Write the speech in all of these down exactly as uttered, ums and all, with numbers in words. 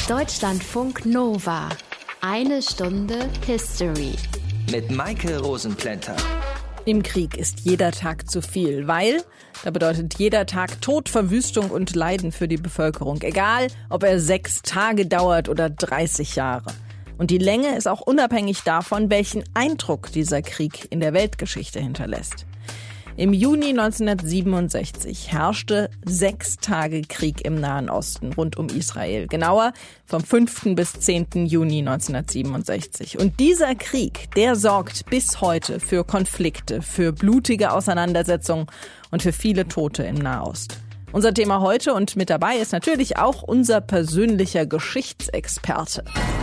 Deutschlandfunk Nova. Eine Stunde History. Mit Maike Rosenplanter. Im Krieg ist jeder Tag zu viel, weil da bedeutet jeder Tag Tod, Verwüstung und Leiden für die Bevölkerung. Egal, ob er sechs Tage dauert oder dreißig Jahre. Und die Länge ist auch unabhängig davon, welchen Eindruck dieser Krieg in der Weltgeschichte hinterlässt. Im Juni neunzehnhundertsiebenundsechzig herrschte sechs Tage Krieg im Nahen Osten rund um Israel. Genauer vom fünften bis zehnten Juni neunzehnhundertsiebenundsechzig. Und dieser Krieg, der sorgt bis heute für Konflikte, für blutige Auseinandersetzungen und für viele Tote im Nahost. Unser Thema heute und mit dabei ist natürlich auch unser persönlicher Geschichtsexperte.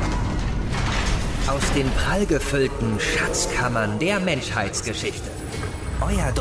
Aus den prallgefüllten Schatzkammern der Menschheitsgeschichte. Euer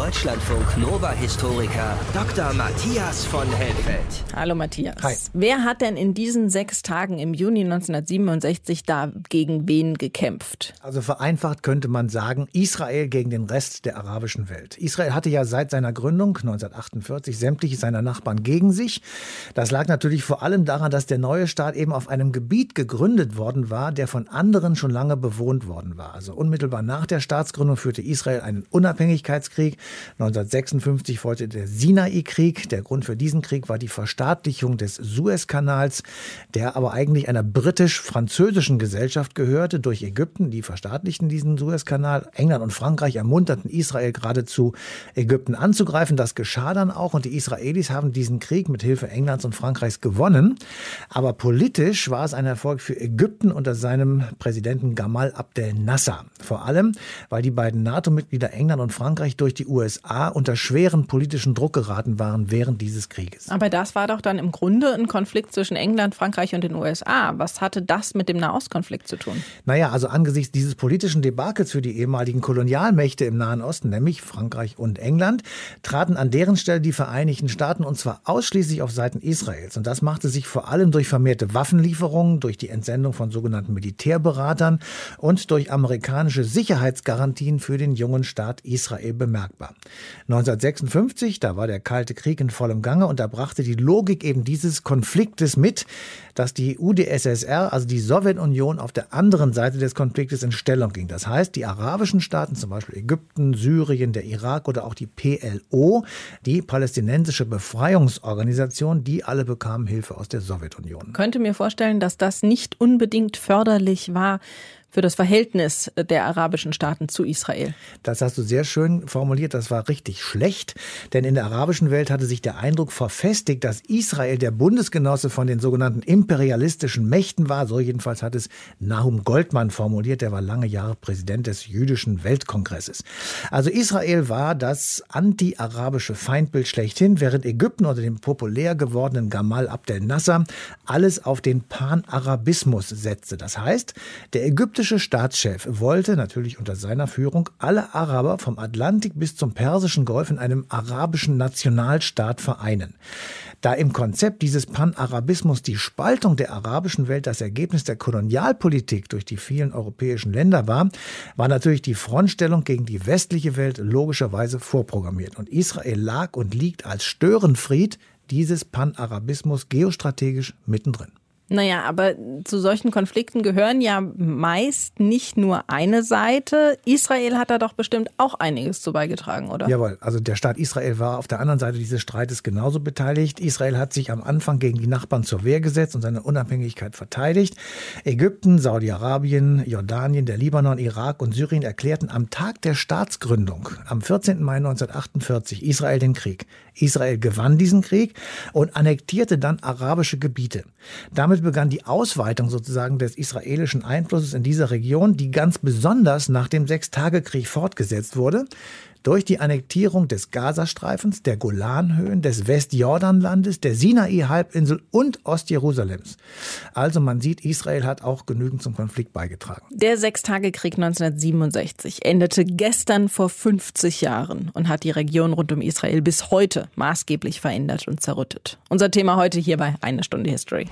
Deutschlandfunk-Nova-Historiker Doktor Matthias von Helfeld. Hallo Matthias. Hi. Wer hat denn in diesen sechs Tagen im Juni neunzehnhundertsiebenundsechzig da gegen wen gekämpft? Also vereinfacht könnte man sagen, Israel gegen den Rest der arabischen Welt. Israel hatte ja seit seiner Gründung neunzehnhundertachtundvierzig sämtliche seiner Nachbarn gegen sich. Das lag natürlich vor allem daran, dass der neue Staat eben auf einem Gebiet gegründet worden war, der von anderen schon lange bewohnt worden war. Also unmittelbar nach der Staatsgründung führte Israel einen Unabhängigkeitskrieg. neunzehnhundertsechsundfünfzig folgte der Sinai-Krieg. Der Grund für diesen Krieg war die Verstaatlichung des Suezkanals, der aber eigentlich einer britisch-französischen Gesellschaft gehörte durch Ägypten. Die verstaatlichten diesen Suezkanal. England und Frankreich ermunterten Israel geradezu, Ägypten anzugreifen. Das geschah dann auch und die Israelis haben diesen Krieg mit Hilfe Englands und Frankreichs gewonnen. Aber politisch war es ein Erfolg für Ägypten unter seinem Präsidenten Gamal Abdel Nasser. Vor allem, weil die beiden NATO-Mitglieder England und Frankreich durch die U S A unter schweren politischen Druck geraten waren während dieses Krieges. Aber das war doch dann im Grunde ein Konflikt zwischen England, Frankreich und den U S A. Was hatte das mit dem Nahostkonflikt zu tun? Naja, also angesichts dieses politischen Debakels für die ehemaligen Kolonialmächte im Nahen Osten, nämlich Frankreich und England, traten an deren Stelle die Vereinigten Staaten und zwar ausschließlich auf Seiten Israels. Und das machte sich vor allem durch vermehrte Waffenlieferungen, durch die Entsendung von sogenannten Militärberatern und durch amerikanische Sicherheitsgarantien für den jungen Staat Israel bemerkbar. neunzehnhundertsechsundfünfzig, da war der Kalte Krieg in vollem Gange und da brachte die Logik eben dieses Konfliktes mit, dass die U d S S R, also die Sowjetunion, auf der anderen Seite des Konfliktes in Stellung ging. Das heißt, die arabischen Staaten, zum Beispiel Ägypten, Syrien, der Irak oder auch die P L O, die palästinensische Befreiungsorganisation, die alle bekamen Hilfe aus der Sowjetunion. Ich könnte mir vorstellen, dass das nicht unbedingt förderlich war für das Verhältnis der arabischen Staaten zu Israel. Das hast du sehr schön formuliert. Das war richtig schlecht. Denn in der arabischen Welt hatte sich der Eindruck verfestigt, dass Israel der Bundesgenosse von den sogenannten imperialistischen Mächten war. So jedenfalls hat es Nahum Goldmann formuliert. Der war lange Jahre Präsident des Jüdischen Weltkongresses. Also Israel war das anti-arabische Feindbild schlechthin, während Ägypten unter dem populär gewordenen Gamal Abdel Nasser alles auf den Pan-Arabismus setzte. Das heißt, der Ägypter Der ägyptische Staatschef wollte natürlich unter seiner Führung alle Araber vom Atlantik bis zum Persischen Golf in einem arabischen Nationalstaat vereinen. Da im Konzept dieses Pan-Arabismus die Spaltung der arabischen Welt das Ergebnis der Kolonialpolitik durch die vielen europäischen Länder war, war natürlich die Frontstellung gegen die westliche Welt logischerweise vorprogrammiert. Und Israel lag und liegt als Störenfried dieses Pan-Arabismus geostrategisch mittendrin. Naja, aber zu solchen Konflikten gehören ja meist nicht nur eine Seite. Israel hat da doch bestimmt auch einiges zu beigetragen, oder? Jawohl, also der Staat Israel war auf der anderen Seite dieses Streites genauso beteiligt. Israel hat sich am Anfang gegen die Nachbarn zur Wehr gesetzt und seine Unabhängigkeit verteidigt. Ägypten, Saudi-Arabien, Jordanien, der Libanon, Irak und Syrien erklärten am Tag der Staatsgründung, am vierzehnten Mai neunzehnhundertachtundvierzig, Israel den Krieg. Israel gewann diesen Krieg und annektierte dann arabische Gebiete. Damit begann die Ausweitung sozusagen des israelischen Einflusses in dieser Region, die ganz besonders nach dem Sechstagekrieg fortgesetzt wurde. Durch die Annektierung des Gazastreifens, der Golanhöhen, des Westjordanlandes, der Sinai-Halbinsel und Ostjerusalems. Also man sieht, Israel hat auch genügend zum Konflikt beigetragen. Der Sechstagekrieg neunzehnhundertsiebenundsechzig endete gestern vor fünfzig Jahren und hat die Region rund um Israel bis heute maßgeblich verändert und zerrüttet. Unser Thema heute hier bei Eine Stunde History.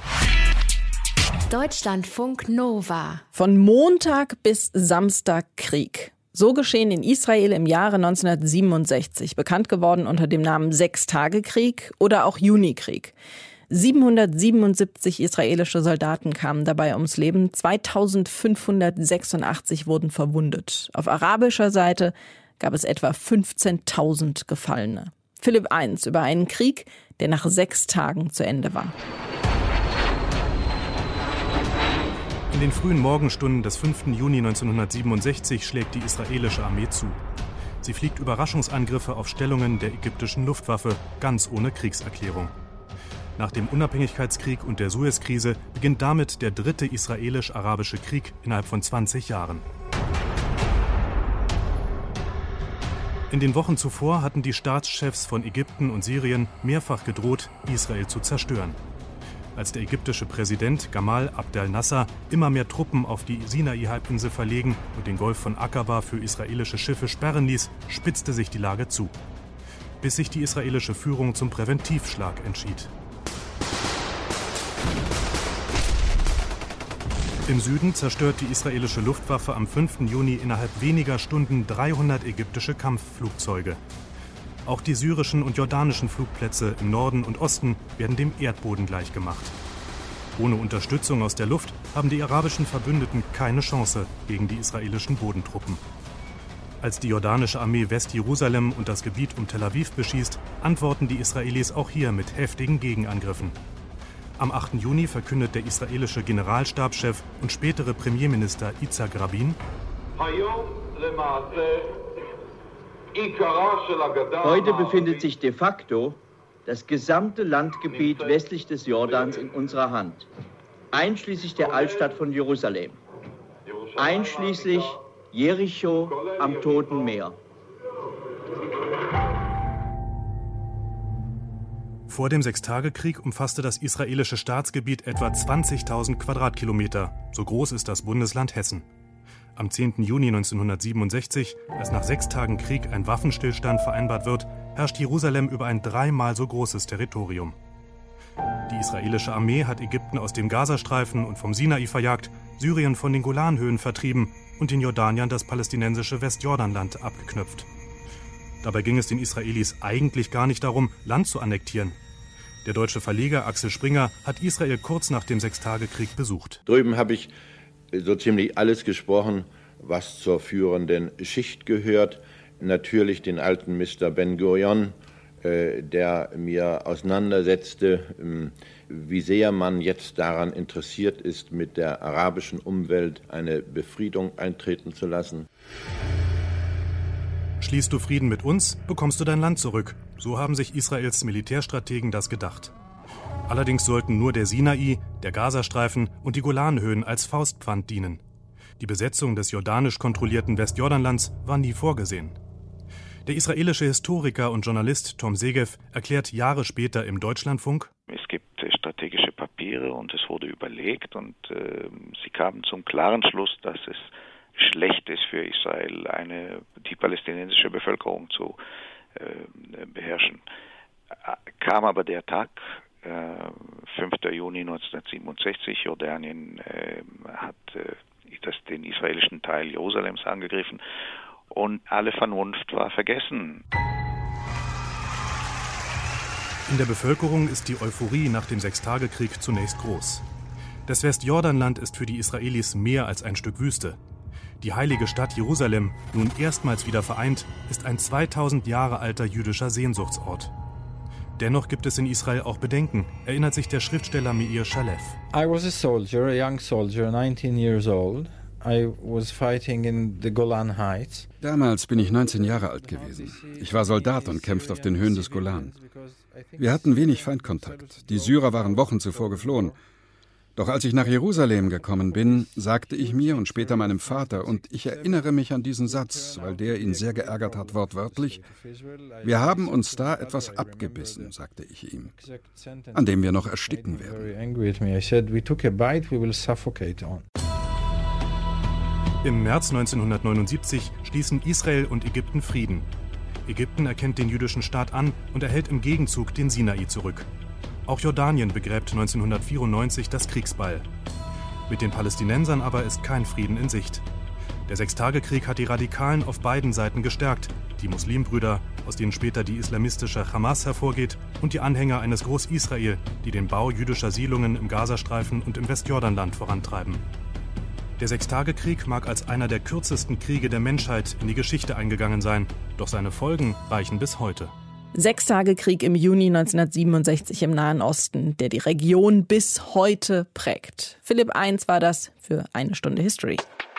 Deutschlandfunk Nova. Von Montag bis Samstag Krieg. So geschehen in Israel im Jahre neunzehnhundertsiebenundsechzig, bekannt geworden unter dem Namen Sechstagekrieg oder auch Junikrieg. siebenhundertsiebenundsiebzig israelische Soldaten kamen dabei ums Leben, zweitausendfünfhundertsechsundachtzig wurden verwundet. Auf arabischer Seite gab es etwa fünfzehntausend Gefallene. Philipp eins über einen Krieg, der nach sechs Tagen zu Ende war. In den frühen Morgenstunden des fünften Juni neunzehnhundertsiebenundsechzig schlägt die israelische Armee zu. Sie fliegt Überraschungsangriffe auf Stellungen der ägyptischen Luftwaffe, ganz ohne Kriegserklärung. Nach dem Unabhängigkeitskrieg und der Suezkrise beginnt damit der dritte israelisch-arabische Krieg innerhalb von zwanzig Jahren. In den Wochen zuvor hatten die Staatschefs von Ägypten und Syrien mehrfach gedroht, Israel zu zerstören. Als der ägyptische Präsident Gamal Abdel Nasser immer mehr Truppen auf die Sinai-Halbinsel verlegen und den Golf von Aqaba für israelische Schiffe sperren ließ, spitzte sich die Lage zu. Bis sich die israelische Führung zum Präventivschlag entschied. Im Süden zerstört die israelische Luftwaffe am fünften Juni innerhalb weniger Stunden dreihundert ägyptische Kampfflugzeuge. Auch die syrischen und jordanischen Flugplätze im Norden und Osten werden dem Erdboden gleichgemacht. Ohne Unterstützung aus der Luft haben die arabischen Verbündeten keine Chance gegen die israelischen Bodentruppen. Als die jordanische Armee Westjerusalem und das Gebiet um Tel Aviv beschießt, antworten die Israelis auch hier mit heftigen Gegenangriffen. Am achten Juni verkündet der israelische Generalstabschef und spätere Premierminister Yitzhak Rabin: Heute befindet sich de facto das gesamte Landgebiet westlich des Jordans in unserer Hand, einschließlich der Altstadt von Jerusalem, einschließlich Jericho am Toten Meer. Vor dem Sechstagekrieg umfasste das israelische Staatsgebiet etwa zwanzigtausend Quadratkilometer. So groß ist das Bundesland Hessen. Am zehnten Juni neunzehnhundertsiebenundsechzig, als nach sechs Tagen Krieg ein Waffenstillstand vereinbart wird, herrscht Jerusalem über ein dreimal so großes Territorium. Die israelische Armee hat Ägypten aus dem Gazastreifen und vom Sinai verjagt, Syrien von den Golanhöhen vertrieben und den Jordaniern das palästinensische Westjordanland abgeknöpft. Dabei ging es den Israelis eigentlich gar nicht darum, Land zu annektieren. Der deutsche Verleger Axel Springer hat Israel kurz nach dem Sechstagekrieg besucht. Drüben habe ich so ziemlich alles gesprochen, was zur führenden Schicht gehört. Natürlich den alten Mister Ben-Gurion, äh, der mir auseinandersetzte, äh, wie sehr man jetzt daran interessiert ist, mit der arabischen Umwelt eine Befriedung eintreten zu lassen. Schließt du Frieden mit uns, bekommst du dein Land zurück. So haben sich Israels Militärstrategen das gedacht. Allerdings sollten nur der Sinai, der Gazastreifen und die Golanhöhen als Faustpfand dienen. Die Besetzung des jordanisch kontrollierten Westjordanlands war nie vorgesehen. Der israelische Historiker und Journalist Tom Segev erklärt Jahre später im Deutschlandfunk: Es gibt äh, strategische Papiere und es wurde überlegt und äh, sie kamen zum klaren Schluss, dass es schlecht ist für Israel, eine, die palästinensische Bevölkerung zu äh, beherrschen. Kam aber der Tag, äh, fünften Juni neunzehnhundertsiebenundsechzig, Jordanien äh, hat äh, das, den israelischen Teil Jerusalems angegriffen und alle Vernunft war vergessen. In der Bevölkerung ist die Euphorie nach dem Sechstagekrieg zunächst groß. Das Westjordanland ist für die Israelis mehr als ein Stück Wüste. Die heilige Stadt Jerusalem, nun erstmals wieder vereint, ist ein zweitausend Jahre alter jüdischer Sehnsuchtsort. Dennoch gibt es in Israel auch Bedenken, erinnert sich der Schriftsteller Meir Shalev. I was a soldier, a young soldier, nineteen years old. I was fighting in the Golan Heights. Damals bin ich neunzehn Jahre alt gewesen. Ich war Soldat und kämpfte auf den Höhen des Golan. Wir hatten wenig Feindkontakt. Die Syrer waren Wochen zuvor geflohen. Doch als ich nach Jerusalem gekommen bin, sagte ich mir und später meinem Vater, und ich erinnere mich an diesen Satz, weil der ihn sehr geärgert hat, wortwörtlich: Wir haben uns da etwas abgebissen, sagte ich ihm, an dem wir noch ersticken werden. Im März neunzehnhundertneunundsiebzig schließen Israel und Ägypten Frieden. Ägypten erkennt den jüdischen Staat an und erhält im Gegenzug den Sinai zurück. Auch Jordanien begräbt neunzehnhundertvierundneunzig das Kriegsbeil. Mit den Palästinensern aber ist kein Frieden in Sicht. Der Sechstagekrieg hat die Radikalen auf beiden Seiten gestärkt. die Muslimbrüder, aus denen später die islamistische Hamas hervorgeht, und die Anhänger eines Groß-Israel, die den Bau jüdischer Siedlungen im Gazastreifen und im Westjordanland vorantreiben. Der Sechstagekrieg mag als einer der kürzesten Kriege der Menschheit in die Geschichte eingegangen sein, doch seine Folgen reichen bis heute. Sechstagekrieg im Juni neunzehnhundertsiebenundsechzig im Nahen Osten, der die Region bis heute prägt. Philipp eins war das für eine Stunde History.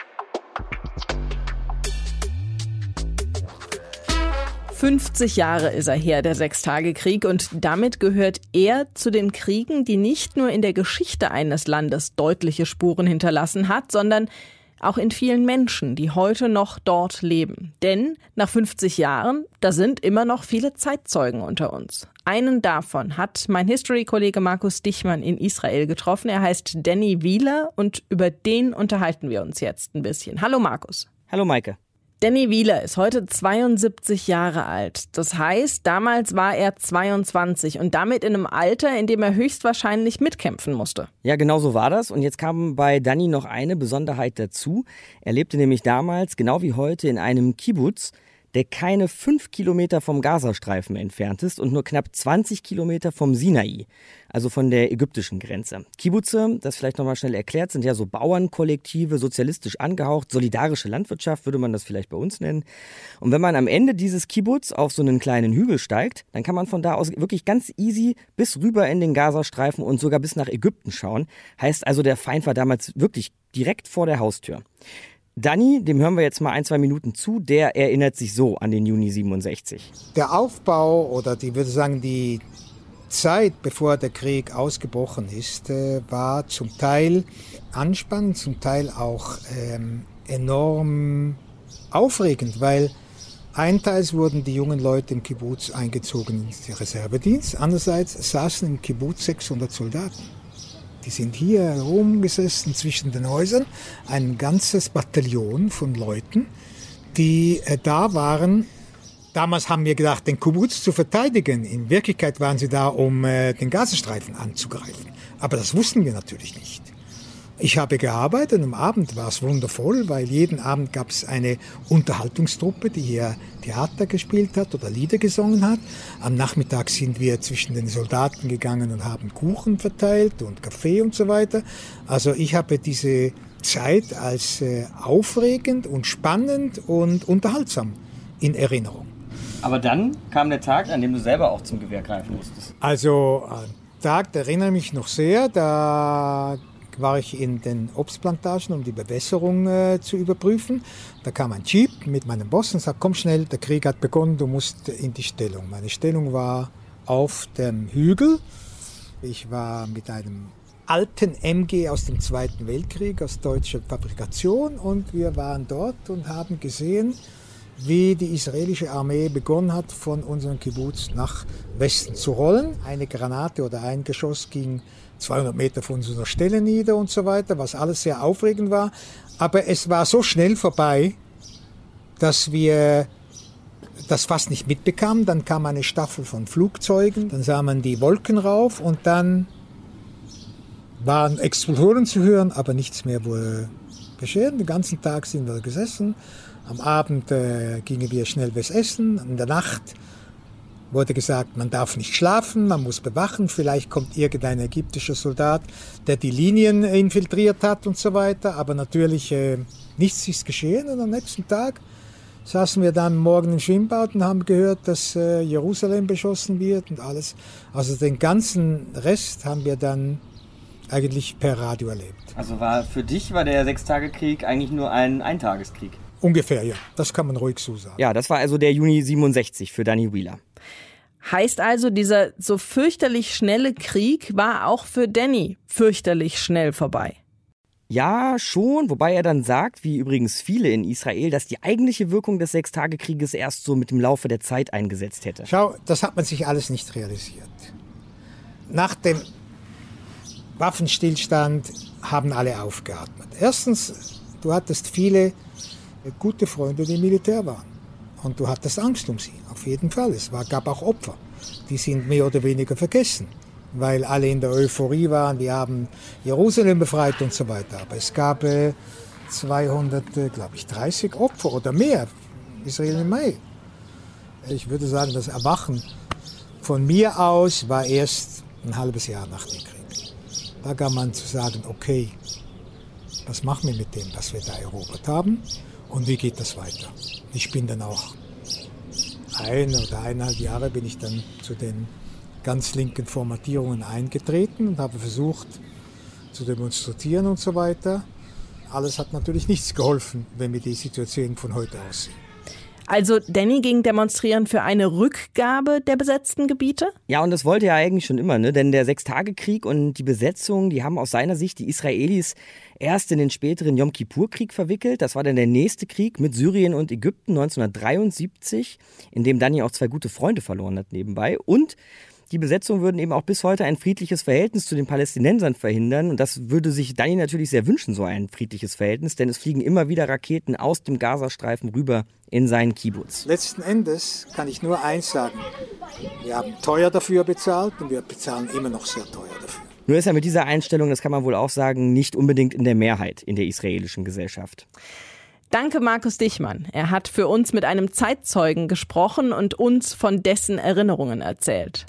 fünfzig Jahre ist er her, der Sechstagekrieg, und damit gehört er zu den Kriegen, die nicht nur in der Geschichte eines Landes deutliche Spuren hinterlassen hat, sondern auch in vielen Menschen, die heute noch dort leben. Denn nach fünfzig Jahren, da sind immer noch viele Zeitzeugen unter uns. Einen davon hat mein History-Kollege Markus Dichmann in Israel getroffen. Er heißt Danny Wheeler und über den unterhalten wir uns jetzt ein bisschen. Hallo Markus. Hallo Maike. Danny Wheeler ist heute zweiundsiebzig Jahre alt. Das heißt, damals war er zweiundzwanzig und damit in einem Alter, in dem er höchstwahrscheinlich mitkämpfen musste. Ja, genau so war das. Und jetzt kam bei Danny noch eine Besonderheit dazu. Er lebte nämlich damals, genau wie heute, in einem Kibbutz, der keine fünf Kilometer vom Gazastreifen entfernt ist und nur knapp zwanzig Kilometer vom Sinai, also von der ägyptischen Grenze. Kibbutze, das vielleicht nochmal schnell erklärt, sind ja so Bauernkollektive, sozialistisch angehaucht, solidarische Landwirtschaft würde man das vielleicht bei uns nennen. Und wenn man am Ende dieses Kibbutz auf so einen kleinen Hügel steigt, dann kann man von da aus wirklich ganz easy bis rüber in den Gazastreifen und sogar bis nach Ägypten schauen. Heißt also, der Feind war damals wirklich direkt vor der Haustür. Danny, dem hören wir jetzt mal ein, zwei Minuten zu, der erinnert sich so an den Juni siebenundsechzig. Der Aufbau oder die würde sagen die Zeit, bevor der Krieg ausgebrochen ist, war zum Teil anspannend, zum Teil auch ähm, enorm aufregend, weil einteils wurden die jungen Leute im Kibbutz eingezogen in den Reservedienst, andererseits saßen im Kibbutz sechshundert Soldaten. Die sind hier herumgesessen zwischen den Häusern, ein ganzes Bataillon von Leuten, die äh, da waren. Damals haben wir gedacht, den Kibbutz zu verteidigen. In Wirklichkeit waren sie da, um äh, den Gazastreifen anzugreifen. Aber das wussten wir natürlich nicht. Ich habe gearbeitet und am Abend war es wundervoll, weil jeden Abend gab es eine Unterhaltungstruppe, die hier Theater gespielt hat oder Lieder gesungen hat. Am Nachmittag sind wir zwischen den Soldaten gegangen und haben Kuchen verteilt und Kaffee und so weiter. Also ich habe diese Zeit als äh, aufregend und spannend und unterhaltsam in Erinnerung. Aber dann kam der Tag, an dem du selber auch zum Gewehr greifen musstest. Also an den Tag, da erinnere ich mich noch sehr, da war ich in den Obstplantagen, um die Bewässerung äh, zu überprüfen. Da kam ein Jeep mit meinem Boss und sagte, komm schnell, der Krieg hat begonnen, du musst in die Stellung. Meine Stellung war auf dem Hügel. Ich war mit einem alten M G aus dem Zweiten Weltkrieg, aus deutscher Fabrikation, und wir waren dort und haben gesehen, wie die israelische Armee begonnen hat, von unserem Kibbutz nach Westen zu rollen. Eine Granate oder ein Geschoss ging zweihundert Meter von unserer Stelle nieder und so weiter, was alles sehr aufregend war. Aber es war so schnell vorbei, dass wir das fast nicht mitbekamen. Dann kam eine Staffel von Flugzeugen, dann sah man die Wolken rauf und dann waren Explosionen zu hören, aber nichts mehr wurde geschehen. Den ganzen Tag sind wir gesessen. Am Abend äh, gingen wir schnell was essen. In der Nacht wurde gesagt, man darf nicht schlafen, man muss bewachen. Vielleicht kommt irgendein ägyptischer Soldat, der die Linien infiltriert hat und so weiter. Aber natürlich äh, nichts ist geschehen. Und am nächsten Tag saßen wir dann morgen im Schwimmbad und haben gehört, dass äh, Jerusalem beschossen wird und alles. Also den ganzen Rest haben wir dann eigentlich per Radio erlebt. Also war für dich war der Sechstagekrieg eigentlich nur ein Eintageskrieg? Ungefähr, ja. Das kann man ruhig so sagen. Ja, das war also der Juni siebenundsechzig für Danny Wheeler. Heißt also, dieser so fürchterlich schnelle Krieg war auch für Danny fürchterlich schnell vorbei? Ja, schon, wobei er dann sagt, wie übrigens viele in Israel, dass die eigentliche Wirkung des Sechstagekrieges erst so mit dem Laufe der Zeit eingesetzt hätte. Schau, das hat man sich alles nicht realisiert. Nach dem Waffenstillstand haben alle aufgeatmet. Erstens, du hattest viele gute Freunde, die im Militär waren. Und du hattest Angst um sie, auf jeden Fall. Es war, gab auch Opfer, die sind mehr oder weniger vergessen, weil alle in der Euphorie waren, wir haben Jerusalem befreit und so weiter. Aber es gab äh, zweihundert, äh, glaube ich, dreißig Opfer oder mehr, Israel im Mai. Ich würde sagen, das Erwachen von mir aus war erst ein halbes Jahr nach dem Krieg. Da kann man zu sagen, okay, was machen wir mit dem, was wir da erobert haben und wie geht das weiter? Ich bin dann auch ein oder eineinhalb Jahre bin ich dann zu den ganz linken Formatierungen eingetreten und habe versucht zu demonstrieren und so weiter. Alles hat natürlich nichts geholfen, wenn wir die Situation von heute aussehen. Also Danny ging demonstrieren für eine Rückgabe der besetzten Gebiete? Ja, und das wollte er eigentlich schon immer, ne? Denn der Sechstagekrieg und die Besetzung, die haben aus seiner Sicht die Israelis erst in den späteren Yom-Kippur-Krieg verwickelt. Das war dann der nächste Krieg mit Syrien und Ägypten neunzehnhundertdreiundsiebzig, in dem Danny auch zwei gute Freunde verloren hat nebenbei. Und die Besetzung würden eben auch bis heute ein friedliches Verhältnis zu den Palästinensern verhindern. Und das würde sich Danny natürlich sehr wünschen, so ein friedliches Verhältnis. Denn es fliegen immer wieder Raketen aus dem Gazastreifen rüber in seinen Kibbutz. Letzten Endes kann ich nur eins sagen. Wir haben teuer dafür bezahlt und wir bezahlen immer noch sehr teuer dafür. Nur ist er mit dieser Einstellung, das kann man wohl auch sagen, nicht unbedingt in der Mehrheit in der israelischen Gesellschaft. Danke, Markus Dichmann. Er hat für uns mit einem Zeitzeugen gesprochen und uns von dessen Erinnerungen erzählt.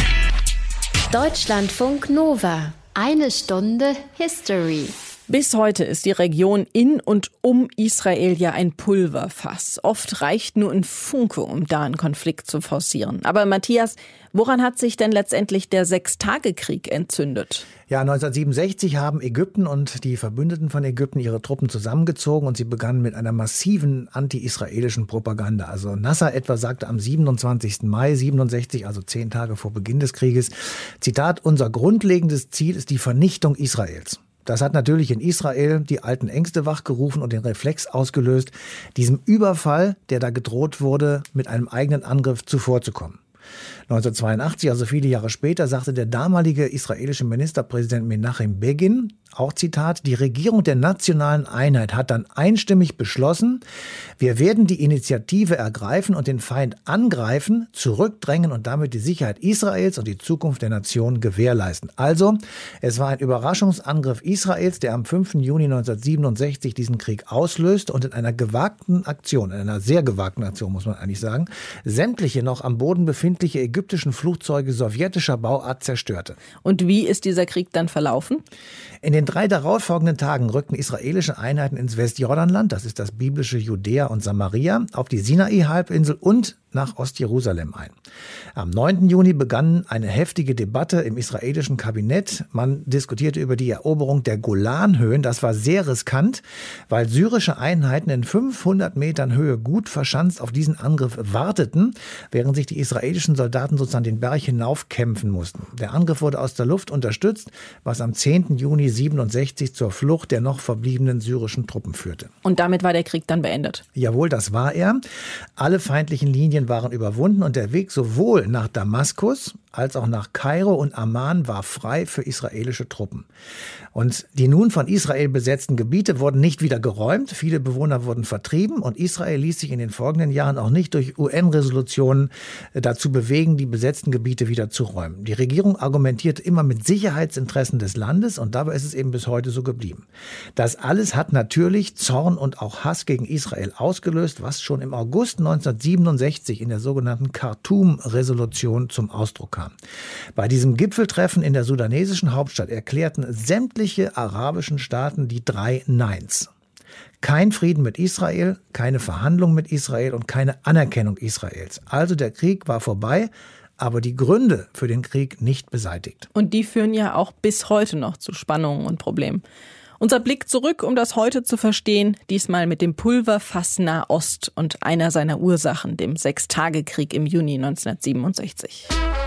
Deutschlandfunk Nova. Eine Stunde History. Bis heute ist die Region in und um Israel ja ein Pulverfass. Oft reicht nur ein Funke, um da einen Konflikt zu forcieren. Aber Matthias, woran hat sich denn letztendlich der Sechstagekrieg entzündet? Ja, neunzehnhundertsiebenundsechzig haben Ägypten und die Verbündeten von Ägypten ihre Truppen zusammengezogen und sie begannen mit einer massiven anti-israelischen Propaganda. Also Nasser etwa sagte am siebenundzwanzigsten Mai siebenundsechzig, also zehn Tage vor Beginn des Krieges, Zitat, unser grundlegendes Ziel ist die Vernichtung Israels. Das hat natürlich in Israel die alten Ängste wachgerufen und den Reflex ausgelöst, diesem Überfall, der da gedroht wurde, mit einem eigenen Angriff zuvorzukommen. neunzehnhundertzweiundachtzig, also viele Jahre später, sagte der damalige israelische Ministerpräsident Menachem Begin, auch Zitat, die Regierung der nationalen Einheit hat dann einstimmig beschlossen, wir werden die Initiative ergreifen und den Feind angreifen, zurückdrängen und damit die Sicherheit Israels und die Zukunft der Nation gewährleisten. Also, es war ein Überraschungsangriff Israels, der am fünften Juni neunzehnhundertsiebenundsechzig diesen Krieg auslöste und in einer gewagten Aktion, in einer sehr gewagten Aktion, muss man eigentlich sagen, sämtliche noch am Boden befindliche ägyptischen Flugzeuge sowjetischer Bauart zerstörte. Und wie ist dieser Krieg dann verlaufen? In den drei darauffolgenden Tagen rückten israelische Einheiten ins Westjordanland, das ist das biblische Judäa und Samaria, auf die Sinai-Halbinsel und nach Ostjerusalem ein. Am neunten Juni begann eine heftige Debatte im israelischen Kabinett. Man diskutierte über die Eroberung der Golanhöhen. Das war sehr riskant, weil syrische Einheiten in fünfhundert Metern Höhe gut verschanzt auf diesen Angriff warteten, während sich die israelischen Soldaten sozusagen den Berg hinaufkämpfen mussten. Der Angriff wurde aus der Luft unterstützt, was am zehnten Juni siebenundsechzig zur Flucht der noch verbliebenen syrischen Truppen führte. Und damit war der Krieg dann beendet? Jawohl, das war er. Alle feindlichen Linien waren überwunden und der Weg sowohl nach Damaskus als auch nach Kairo und Amman war frei für israelische Truppen. Und die nun von Israel besetzten Gebiete wurden nicht wieder geräumt, viele Bewohner wurden vertrieben und Israel ließ sich in den folgenden Jahren auch nicht durch U N-Resolutionen dazu bewegen, die besetzten Gebiete wieder zu räumen. Die Regierung argumentierte immer mit Sicherheitsinteressen des Landes und dabei ist es eben bis heute so geblieben. Das alles hat natürlich Zorn und auch Hass gegen Israel ausgelöst, was schon im August neunzehnhundertsiebenundsechzig in der sogenannten Khartoum-Resolution zum Ausdruck kam. Bei diesem Gipfeltreffen in der sudanesischen Hauptstadt erklärten sämtliche arabischen Staaten die drei Neins. Kein Frieden mit Israel, keine Verhandlung mit Israel und keine Anerkennung Israels. Also der Krieg war vorbei, aber die Gründe für den Krieg nicht beseitigt. Und die führen ja auch bis heute noch zu Spannungen und Problemen. Unser Blick zurück, um das heute zu verstehen, diesmal mit dem Pulverfass Nahost und einer seiner Ursachen, dem Sechstagekrieg im Juni neunzehnhundertsiebenundsechzig.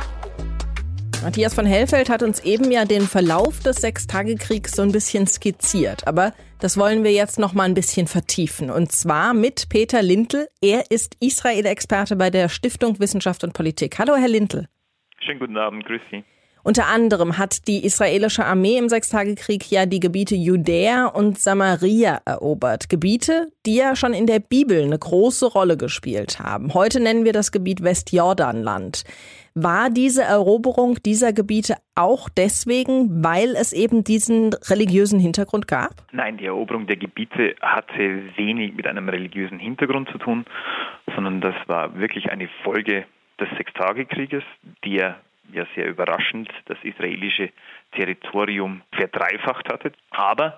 Matthias von Hellfeld hat uns eben ja den Verlauf des Sechstagekriegs so ein bisschen skizziert. Aber das wollen wir jetzt noch mal ein bisschen vertiefen. Und zwar mit Peter Lintl. Er ist Israel-Experte bei der Stiftung Wissenschaft und Politik. Hallo, Herr Lintl. Schönen guten Abend, grüß Sie. Unter anderem hat die israelische Armee im Sechstagekrieg ja die Gebiete Judäa und Samaria erobert. Gebiete, die ja schon in der Bibel eine große Rolle gespielt haben. Heute nennen wir das Gebiet Westjordanland. War diese Eroberung dieser Gebiete auch deswegen, weil es eben diesen religiösen Hintergrund gab? Nein, die Eroberung der Gebiete hatte wenig mit einem religiösen Hintergrund zu tun, sondern das war wirklich eine Folge des Sechstagekrieges, der ja sehr überraschend das israelische Territorium verdreifacht hatte. Aber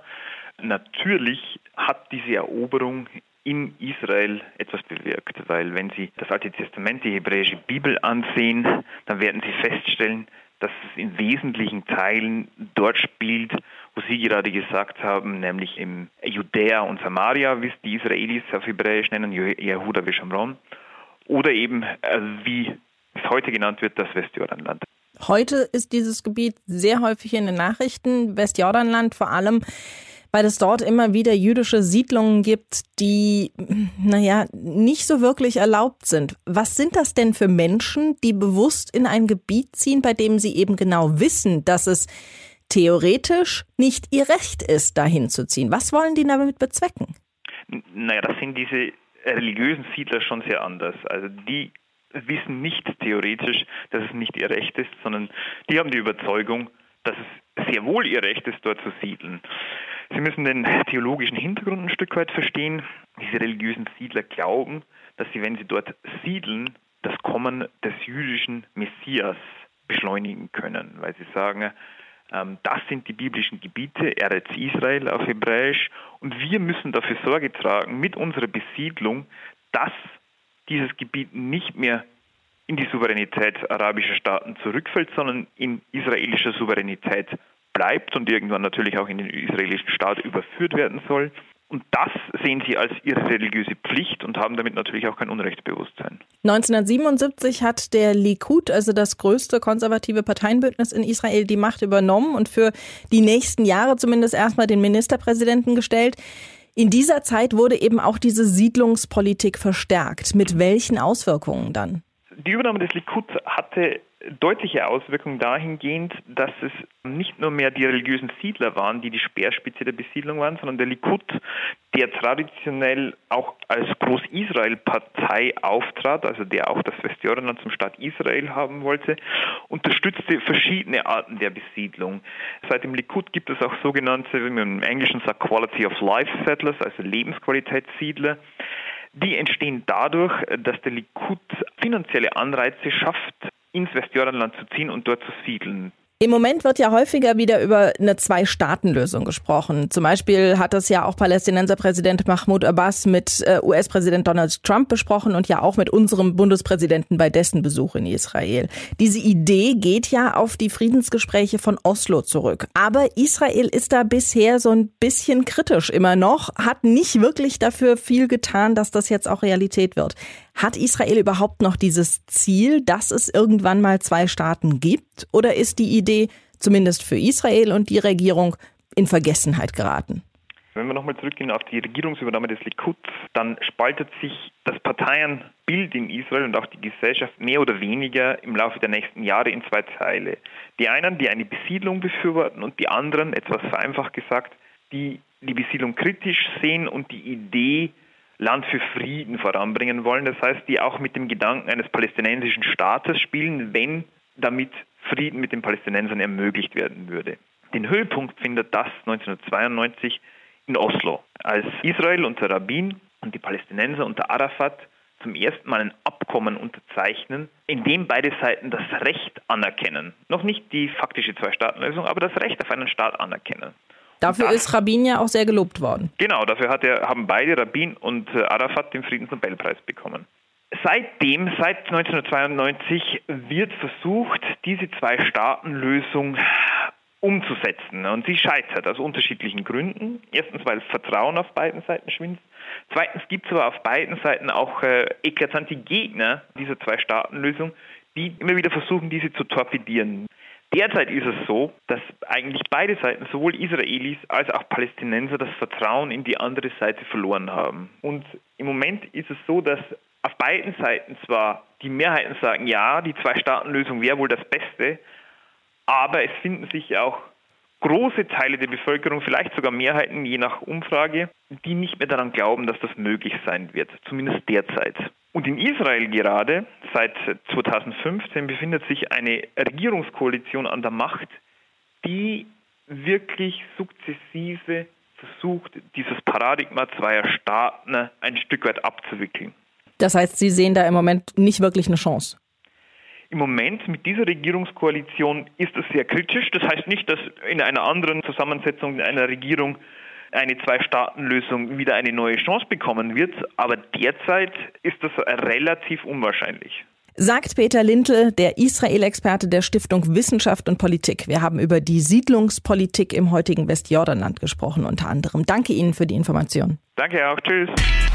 natürlich hat diese Eroberung in Israel etwas bewirkt, weil wenn Sie das Alte Testament, die hebräische Bibel ansehen, dann werden Sie feststellen, dass es in wesentlichen Teilen dort spielt, wo Sie gerade gesagt haben, nämlich im Judäa und Samaria, wie es die Israelis auf Hebräisch nennen, Yehuda v'Shamron, oder eben, äh, wie es heute genannt wird, das Westjordanland. Heute ist dieses Gebiet sehr häufig in den Nachrichten, Westjordanland vor allem, weil es dort immer wieder jüdische Siedlungen gibt, die, naja, nicht so wirklich erlaubt sind. Was sind das denn für Menschen, die bewusst in ein Gebiet ziehen, bei dem sie eben genau wissen, dass es theoretisch nicht ihr Recht ist, dahin zu ziehen? Was wollen die damit bezwecken? Naja, das sind diese religiösen Siedler schon sehr anders. Also die wissen nicht theoretisch, dass es nicht ihr Recht ist, sondern die haben die Überzeugung, dass es sehr wohl ihr Recht ist, dort zu siedeln. Sie müssen den theologischen Hintergrund ein Stück weit verstehen. Diese religiösen Siedler glauben, dass sie, wenn sie dort siedeln, das Kommen des jüdischen Messias beschleunigen können, weil sie sagen, ähm, das sind die biblischen Gebiete, Eretz Israel auf Hebräisch, und wir müssen dafür Sorge tragen mit unserer Besiedlung, dass dieses Gebiet nicht mehr in die Souveränität arabischer Staaten zurückfällt, sondern in israelischer Souveränität bleibt und irgendwann natürlich auch in den israelischen Staat überführt werden soll. Und das sehen sie als ihre religiöse Pflicht und haben damit natürlich auch kein Unrechtsbewusstsein. neunzehnhundertsiebenundsiebzig hat der Likud, also das größte konservative Parteienbündnis in Israel, die Macht übernommen und für die nächsten Jahre zumindest erstmal den Ministerpräsidenten gestellt. In dieser Zeit wurde eben auch diese Siedlungspolitik verstärkt. Mit welchen Auswirkungen dann? Die Übernahme des Likud hatte deutliche Auswirkungen dahingehend, dass es nicht nur mehr die religiösen Siedler waren, die die Speerspitze der Besiedlung waren, sondern der Likud, der traditionell auch als Groß-Israel-Partei auftrat, also der auch das Westjordanland zum Staat Israel haben wollte, unterstützte verschiedene Arten der Besiedlung. Seit dem Likud gibt es auch sogenannte, wie man im Englischen sagt, Quality of Life Settlers, also Lebensqualitätssiedler. Die entstehen dadurch, dass der Likud finanzielle Anreize schafft, ins Westjordanland zu ziehen und dort zu siedeln. Im Moment wird ja häufiger wieder über eine Zwei-Staaten-Lösung gesprochen. Zum Beispiel hat das ja auch Palästinenserpräsident Mahmoud Abbas mit U S-Präsident Donald Trump besprochen und ja auch mit unserem Bundespräsidenten bei dessen Besuch in Israel. Diese Idee geht ja auf die Friedensgespräche von Oslo zurück. Aber Israel ist da bisher so ein bisschen kritisch immer noch, hat nicht wirklich dafür viel getan, dass das jetzt auch Realität wird. Hat Israel überhaupt noch dieses Ziel, dass es irgendwann mal zwei Staaten gibt? Oder ist die Idee, zumindest für Israel und die Regierung, in Vergessenheit geraten? Wenn wir nochmal zurückgehen auf die Regierungsübernahme des Likud, dann spaltet sich das Parteienbild in Israel und auch die Gesellschaft mehr oder weniger im Laufe der nächsten Jahre in zwei Teile. Die einen, die eine Besiedlung befürworten, und die anderen, etwas vereinfacht gesagt, die die Besiedlung kritisch sehen und die Idee, Land für Frieden voranbringen wollen. Das heißt, die auch mit dem Gedanken eines palästinensischen Staates spielen, wenn damit Frieden mit den Palästinensern ermöglicht werden würde. Den Höhepunkt findet das neunzehnhundertzweiundneunzig in Oslo, als Israel unter Rabin und die Palästinenser unter Arafat zum ersten Mal ein Abkommen unterzeichnen, in dem beide Seiten das Recht anerkennen. Noch nicht die faktische Zwei-Staaten-Lösung, aber das Recht auf einen Staat anerkennen. Dafür ist Rabin ja auch sehr gelobt worden. Genau, dafür hat er, haben beide, Rabin und Arafat, den Friedensnobelpreis bekommen. Seitdem, seit neunzehnhundertzweiundneunzig, wird versucht, diese Zwei-Staaten-Lösung umzusetzen. Und sie scheitert aus unterschiedlichen Gründen. Erstens, weil Vertrauen auf beiden Seiten schwindet. Zweitens gibt es aber auf beiden Seiten auch äh, eklatante Gegner dieser Zwei-Staaten-Lösung, die immer wieder versuchen, diese zu torpedieren. Derzeit ist es so, dass eigentlich beide Seiten, sowohl Israelis als auch Palästinenser, das Vertrauen in die andere Seite verloren haben. Und im Moment ist es so, dass auf beiden Seiten zwar die Mehrheiten sagen, ja, die Zwei-Staaten-Lösung wäre wohl das Beste, aber es finden sich auch große Teile der Bevölkerung, vielleicht sogar Mehrheiten, je nach Umfrage, die nicht mehr daran glauben, dass das möglich sein wird, zumindest derzeit. Und in Israel gerade, seit zweitausendfünfzehn, befindet sich eine Regierungskoalition an der Macht, die wirklich sukzessive versucht, dieses Paradigma zweier Staaten ein Stück weit abzuwickeln. Das heißt, Sie sehen da im Moment nicht wirklich eine Chance? Im Moment mit dieser Regierungskoalition ist es sehr kritisch. Das heißt nicht, dass in einer anderen Zusammensetzung einer Regierung eine Zwei-Staaten-Lösung wieder eine neue Chance bekommen wird. Aber derzeit ist das relativ unwahrscheinlich. Sagt Peter Lintl, der Israel-Experte der Stiftung Wissenschaft und Politik. Wir haben über die Siedlungspolitik im heutigen Westjordanland gesprochen, unter anderem. Danke Ihnen für die Information. Danke auch. Tschüss.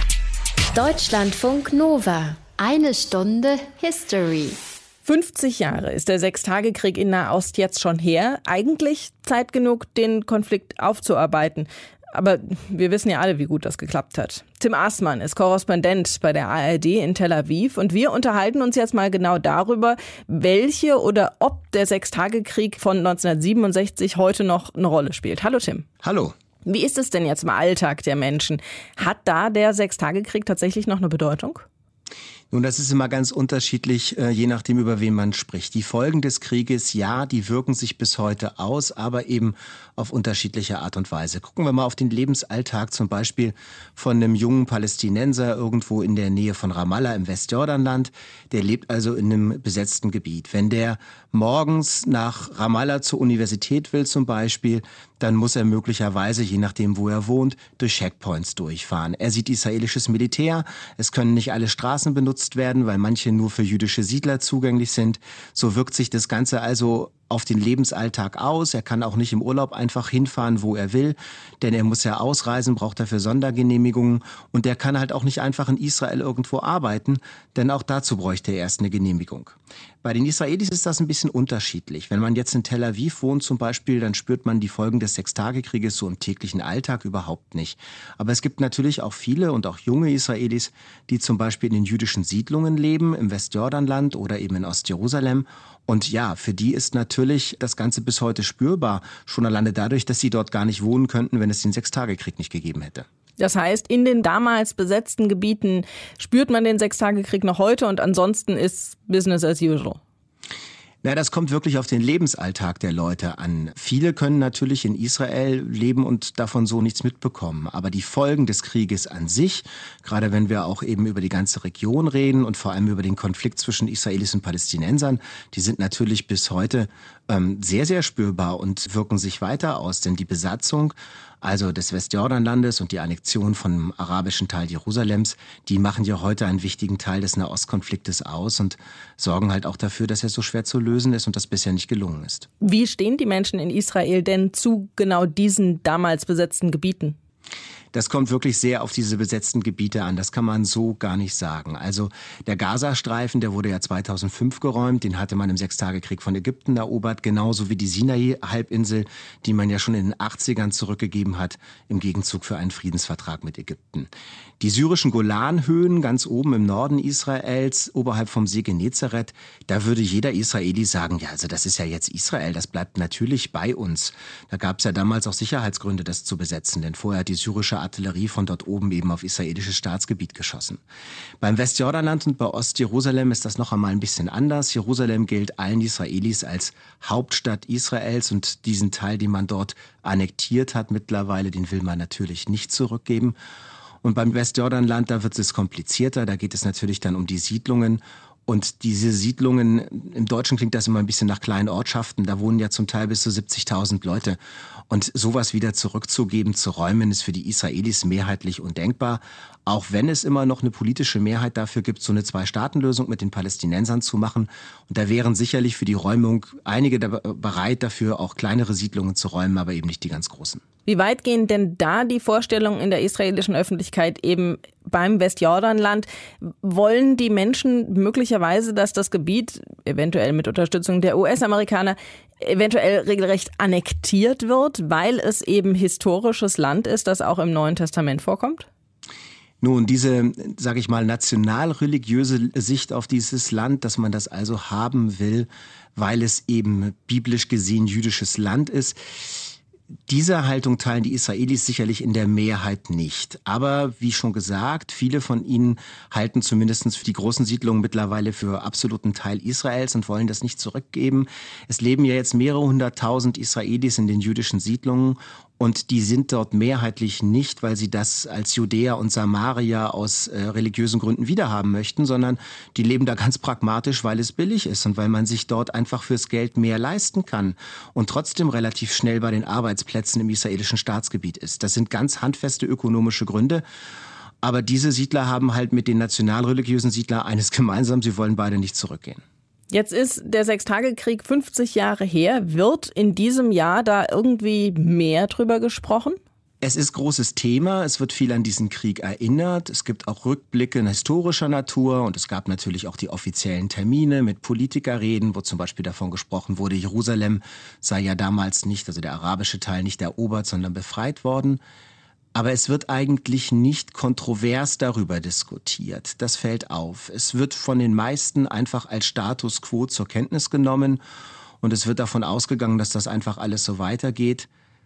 Deutschlandfunk Nova. Eine Stunde History. fünfzig Jahre ist der Sechstagekrieg in Nahost jetzt schon her. Eigentlich Zeit genug, den Konflikt aufzuarbeiten. Aber wir wissen ja alle, wie gut das geklappt hat. Tim Aßmann ist Korrespondent bei der A R D in Tel Aviv und wir unterhalten uns jetzt mal genau darüber, welche oder ob der Sechstagekrieg von neunzehnhundertsiebenundsechzig heute noch eine Rolle spielt. Hallo Tim. Hallo. Wie ist es denn jetzt im Alltag der Menschen? Hat da der Sechstagekrieg tatsächlich noch eine Bedeutung? Nun, das ist immer ganz unterschiedlich, je nachdem, über wen man spricht. Die Folgen des Krieges, ja, die wirken sich bis heute aus, aber eben auf unterschiedliche Art und Weise. Gucken wir mal auf den Lebensalltag zum Beispiel von einem jungen Palästinenser irgendwo in der Nähe von Ramallah im Westjordanland. Der lebt also in einem besetzten Gebiet. Wenn der morgens nach Ramallah zur Universität will zum Beispiel, dann muss er möglicherweise, je nachdem wo er wohnt, durch Checkpoints durchfahren. Er sieht israelisches Militär, es können nicht alle Straßen benutzt werden, weil manche nur für jüdische Siedler zugänglich sind. So wirkt sich das Ganze also auf den Lebensalltag aus. Er kann auch nicht im Urlaub einfach hinfahren, wo er will, denn er muss ja ausreisen, braucht dafür Sondergenehmigungen und er kann halt auch nicht einfach in Israel irgendwo arbeiten, denn auch dazu bräuchte er erst eine Genehmigung. Bei den Israelis ist das ein bisschen unterschiedlich. Wenn man jetzt in Tel Aviv wohnt zum Beispiel, dann spürt man die Folgen des Sechstagekrieges so im täglichen Alltag überhaupt nicht. Aber es gibt natürlich auch viele und auch junge Israelis, die zum Beispiel in den jüdischen Siedlungen leben, im Westjordanland oder eben in Ostjerusalem. Und ja, für die ist natürlich das Ganze bis heute spürbar, schon alleine dadurch, dass sie dort gar nicht wohnen könnten, wenn es den Sechstagekrieg nicht gegeben hätte. Das heißt, in den damals besetzten Gebieten spürt man den Sechstagekrieg noch heute und ansonsten ist Business as usual. Na, das kommt wirklich auf den Lebensalltag der Leute an. Viele können natürlich in Israel leben und davon so nichts mitbekommen. Aber die Folgen des Krieges an sich, gerade wenn wir auch eben über die ganze Region reden und vor allem über den Konflikt zwischen Israelis und Palästinensern, die sind natürlich bis heute ähm, sehr, sehr spürbar und wirken sich weiter aus. Denn die Besatzung, also des Westjordanlandes und die Annexion vom arabischen Teil Jerusalems, die machen ja heute einen wichtigen Teil des Nahostkonfliktes aus und sorgen halt auch dafür, dass er so schwer zu lösen ist und das bisher nicht gelungen ist. Wie stehen die Menschen in Israel denn zu genau diesen damals besetzten Gebieten? Das kommt wirklich sehr auf diese besetzten Gebiete an. Das kann man so gar nicht sagen. Also der Gazastreifen, der wurde ja zweitausendfünf geräumt. Den hatte man im Sechstagekrieg von Ägypten erobert. Genauso wie die Sinai-Halbinsel, die man ja schon in den achtzigern zurückgegeben hat, im Gegenzug für einen Friedensvertrag mit Ägypten. Die syrischen Golanhöhen, ganz oben im Norden Israels, oberhalb vom See Genezareth, da würde jeder Israeli sagen, ja, also das ist ja jetzt Israel, das bleibt natürlich bei uns. Da gab es ja damals auch Sicherheitsgründe, das zu besetzen, denn vorher hat die syrische Artillerie von dort oben eben auf israelisches Staatsgebiet geschossen. Beim Westjordanland und bei Ostjerusalem ist das noch einmal ein bisschen anders. Jerusalem gilt allen Israelis als Hauptstadt Israels und diesen Teil, den man dort annektiert hat mittlerweile, den will man natürlich nicht zurückgeben. Und beim Westjordanland, da wird es komplizierter, da geht es natürlich dann um die Siedlungen. Und diese Siedlungen, im Deutschen klingt das immer ein bisschen nach kleinen Ortschaften, da wohnen ja zum Teil bis zu siebzigtausend Leute. Und sowas wieder zurückzugeben, zu räumen, ist für die Israelis mehrheitlich undenkbar. Auch wenn es immer noch eine politische Mehrheit dafür gibt, so eine Zwei-Staaten-Lösung mit den Palästinensern zu machen. Und da wären sicherlich für die Räumung einige bereit dafür, auch kleinere Siedlungen zu räumen, aber eben nicht die ganz großen. Wie weit gehen denn da die Vorstellungen in der israelischen Öffentlichkeit eben beim Westjordanland? Wollen die Menschen möglicherweise, dass das Gebiet, eventuell mit Unterstützung der U S-Amerikaner, eventuell regelrecht annektiert wird, weil es eben historisches Land ist, das auch im Neuen Testament vorkommt? Nun, diese, sage ich mal, national-religiöse Sicht auf dieses Land, dass man das also haben will, weil es eben biblisch gesehen jüdisches Land ist, diese Haltung teilen die Israelis sicherlich in der Mehrheit nicht. Aber wie schon gesagt, viele von ihnen halten zumindest für die großen Siedlungen mittlerweile für absoluten Teil Israels und wollen das nicht zurückgeben. Es leben ja jetzt mehrere hunderttausend Israelis in den jüdischen Siedlungen. Und die sind dort mehrheitlich nicht, weil sie das als Judäer und Samarier aus äh, religiösen Gründen wiederhaben möchten, sondern die leben da ganz pragmatisch, weil es billig ist und weil man sich dort einfach fürs Geld mehr leisten kann und trotzdem relativ schnell bei den Arbeitsplätzen im israelischen Staatsgebiet ist. Das sind ganz handfeste ökonomische Gründe. Aber diese Siedler haben halt mit den nationalreligiösen Siedlern eines gemeinsam, sie wollen beide nicht zurückgehen. Jetzt ist der Sechstagekrieg fünfzig Jahre her. Wird in diesem Jahr da irgendwie mehr drüber gesprochen? Es ist großes Thema, es wird viel an diesen Krieg erinnert. Es gibt auch Rückblicke historischer Natur und es gab natürlich auch die offiziellen Termine mit Politikerreden, wo zum Beispiel davon gesprochen wurde, Jerusalem sei ja damals nicht, also der arabische Teil nicht erobert, sondern befreit worden. Aber es wird eigentlich nicht kontrovers darüber diskutiert. Das fällt auf. Es wird von den meisten einfach als Status quo zur Kenntnis genommen und es wird davon ausgegangen, dass das einfach alles so weitergeht.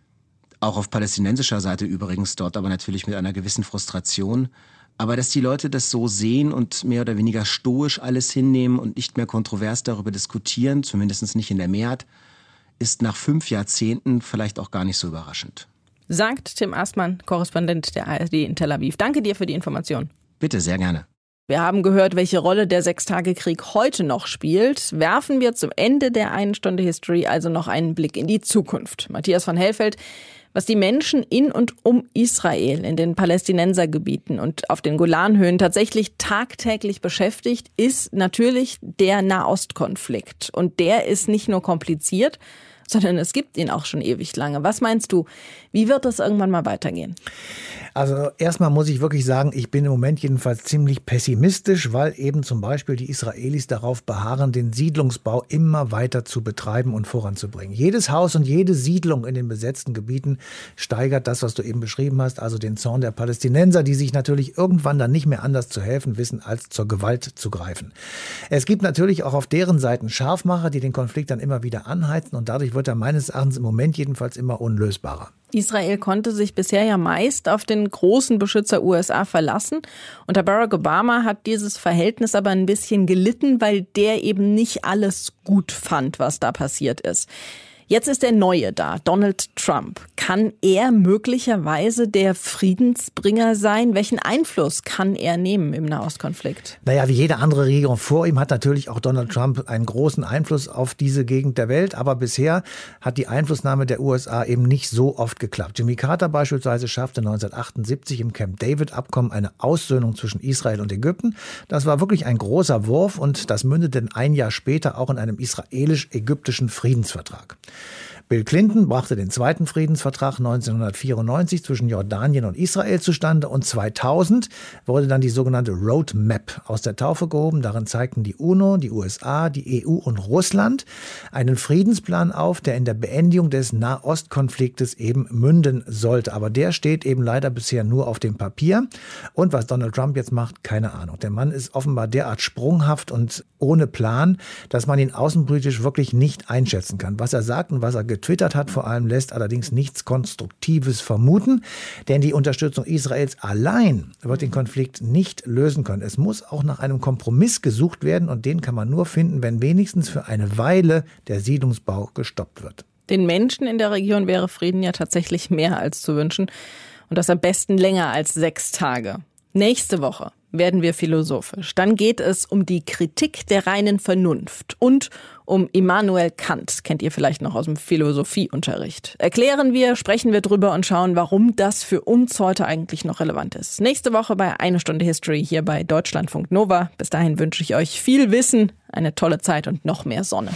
Auch auf palästinensischer Seite übrigens dort, aber natürlich mit einer gewissen Frustration. Aber dass die Leute das so sehen und mehr oder weniger stoisch alles hinnehmen und nicht mehr kontrovers darüber diskutieren, zumindest nicht in der Mehrheit, ist nach fünf Jahrzehnten vielleicht auch gar nicht so überraschend. Sagt Tim Astmann, Korrespondent der A R D in Tel Aviv. Danke dir für die Information. Bitte, sehr gerne. Wir haben gehört, welche Rolle der Sechstagekrieg heute noch spielt. Werfen wir zum Ende der einen Stunde History also noch einen Blick in die Zukunft. Matthias von Hellfeld, was die Menschen in und um Israel, in den Palästinensergebieten und auf den Golanhöhen tatsächlich tagtäglich beschäftigt, ist natürlich der Nahostkonflikt. Und der ist nicht nur kompliziert, sondern es gibt ihn auch schon ewig lange. Was meinst du, wie wird das irgendwann mal weitergehen? Also erstmal muss ich wirklich sagen, ich bin im Moment jedenfalls ziemlich pessimistisch, weil eben zum Beispiel die Israelis darauf beharren, den Siedlungsbau immer weiter zu betreiben und voranzubringen. Jedes Haus und jede Siedlung in den besetzten Gebieten steigert das, was du eben beschrieben hast, also den Zorn der Palästinenser, die sich natürlich irgendwann dann nicht mehr anders zu helfen wissen, als zur Gewalt zu greifen. Es gibt natürlich auch auf deren Seiten Scharfmacher, die den Konflikt dann immer wieder anheizen und dadurch wird er meines Erachtens im Moment jedenfalls immer unlösbarer. Israel konnte sich bisher ja meist auf den großen Beschützer U S A verlassen. Unter Barack Obama hat dieses Verhältnis aber ein bisschen gelitten, weil der eben nicht alles gut fand, was da passiert ist. Jetzt ist der Neue da, Donald Trump. Kann er möglicherweise der Friedensbringer sein? Welchen Einfluss kann er nehmen im Nahostkonflikt? Naja, wie jede andere Regierung vor ihm hat natürlich auch Donald Trump einen großen Einfluss auf diese Gegend der Welt. Aber bisher hat die Einflussnahme der U S A eben nicht so oft geklappt. Jimmy Carter beispielsweise schaffte neunzehnhundertachtundsiebzig im Camp David-Abkommen eine Aussöhnung zwischen Israel und Ägypten. Das war wirklich ein großer Wurf und das mündete ein Jahr später auch in einem israelisch-ägyptischen Friedensvertrag. Bill Clinton brachte den zweiten Friedensvertrag neunzehnhundertvierundneunzig zwischen Jordanien und Israel zustande und zweitausend wurde dann die sogenannte Roadmap aus der Taufe gehoben. Darin zeigten die UNO, die U S A, die E U und Russland einen Friedensplan auf, der in der Beendigung des Nahostkonfliktes eben münden sollte. Aber der steht eben leider bisher nur auf dem Papier. Und was Donald Trump jetzt macht, keine Ahnung. Der Mann ist offenbar derart sprunghaft und ohne Plan, dass man ihn außenpolitisch wirklich nicht einschätzen kann. Was er sagt und was er getwittert hat, vor allem lässt allerdings nichts Konstruktives vermuten, denn die Unterstützung Israels allein wird den Konflikt nicht lösen können. Es muss auch nach einem Kompromiss gesucht werden und den kann man nur finden, wenn wenigstens für eine Weile der Siedlungsbau gestoppt wird. Den Menschen in der Region wäre Frieden ja tatsächlich mehr als zu wünschen und das am besten länger als sechs Tage. Nächste Woche werden wir philosophisch. Dann geht es um die Kritik der reinen Vernunft und um Immanuel Kant. Kennt ihr vielleicht noch aus dem Philosophieunterricht. Erklären wir, sprechen wir drüber und schauen, warum das für uns heute eigentlich noch relevant ist. Nächste Woche bei Eine Stunde History hier bei Deutschlandfunk Nova. Bis dahin wünsche ich euch viel Wissen, eine tolle Zeit und noch mehr Sonne.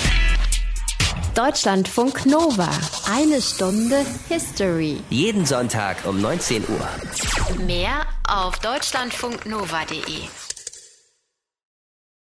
Deutschlandfunk Nova. Eine Stunde History. Jeden Sonntag um neunzehn Uhr. Mehr auf deutschlandfunknova punkt de.